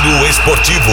Giro Esportivo.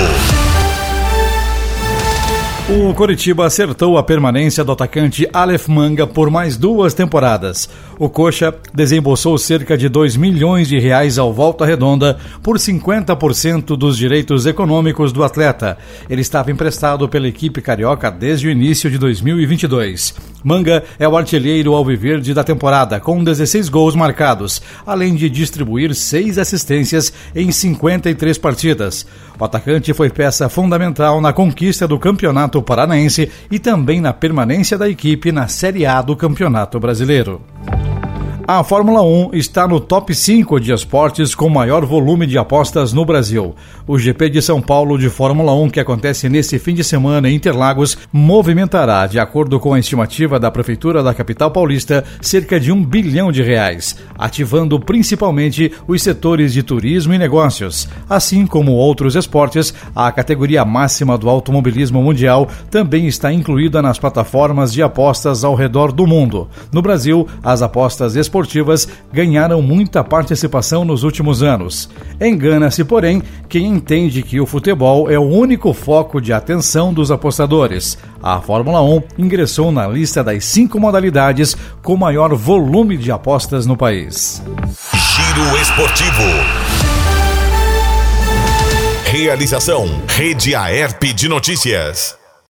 O Coritiba acertou a permanência do atacante Aleph Manga por mais 2 temporadas. O Coxa desembolsou cerca de R$2 milhões ao Volta Redonda por 50% dos direitos econômicos do atleta. Ele estava emprestado pela equipe carioca desde o início de 2022. Manga é o artilheiro alviverde da temporada, com 16 gols marcados, além de distribuir 6 assistências em 53 partidas. O atacante foi peça fundamental na conquista do Campeonato Paranaense e também na permanência da equipe na Série A do Campeonato Brasileiro. A Fórmula 1 está no top 5 de esportes com maior volume de apostas no Brasil. O GP de São Paulo de Fórmula 1, que acontece nesse fim de semana em Interlagos, movimentará, de acordo com a estimativa da Prefeitura da capital paulista, cerca de R$1 bilhão, ativando principalmente os setores de turismo e negócios. Assim como outros esportes, a categoria máxima do automobilismo mundial também está incluída nas plataformas de apostas ao redor do mundo. No Brasil, as apostas esportivas ganharam muita participação nos últimos anos. Engana-se, porém, quem entende que o futebol é o único foco de atenção dos apostadores. A Fórmula 1 ingressou na lista das 5 modalidades com maior volume de apostas no país. Giro Esportivo. Realização: Rede Aerp de Notícias.